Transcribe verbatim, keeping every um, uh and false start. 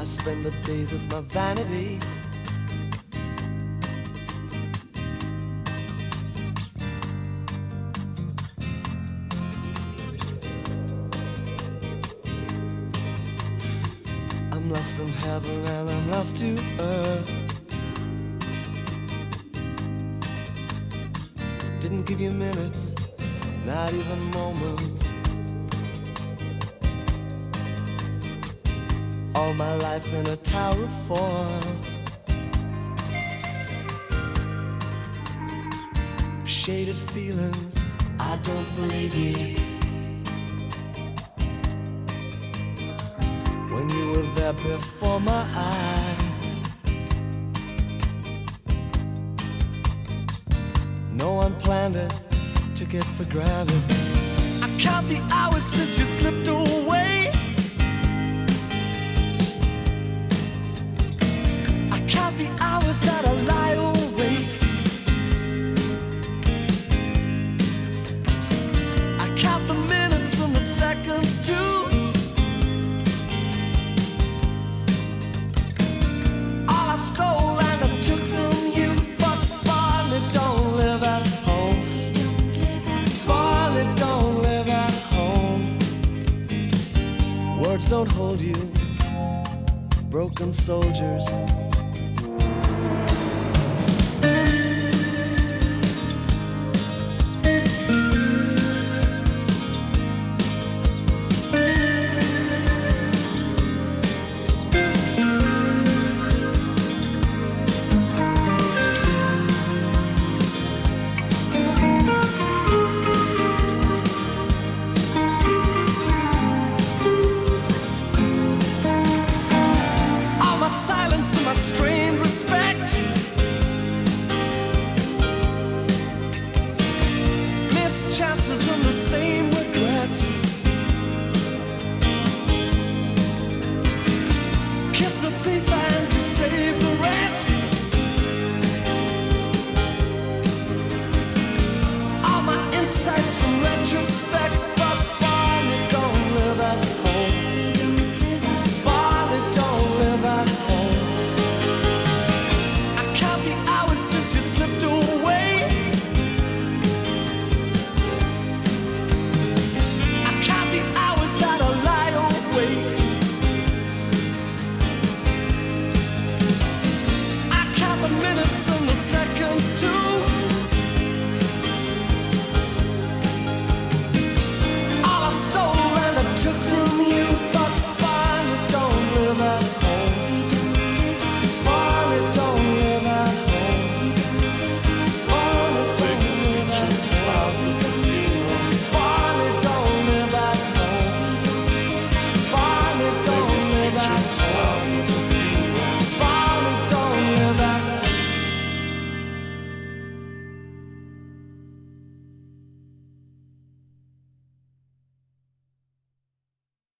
I spend the days with my vanity. I'm lost in heaven and I'm lost to earth. Didn't give you minutes, not even moments. All my life in a tower of form. Shaded feelings, I don't believe you. When you were there before my eyes, no one planned it, took it for granted. I count the hours since you slipped away. I count the hours that I lie awake. I count the minutes and the seconds too. I stole and I took from you, but Barney don't live at home. Barney don't live at home. Words don't hold you, broken soldiers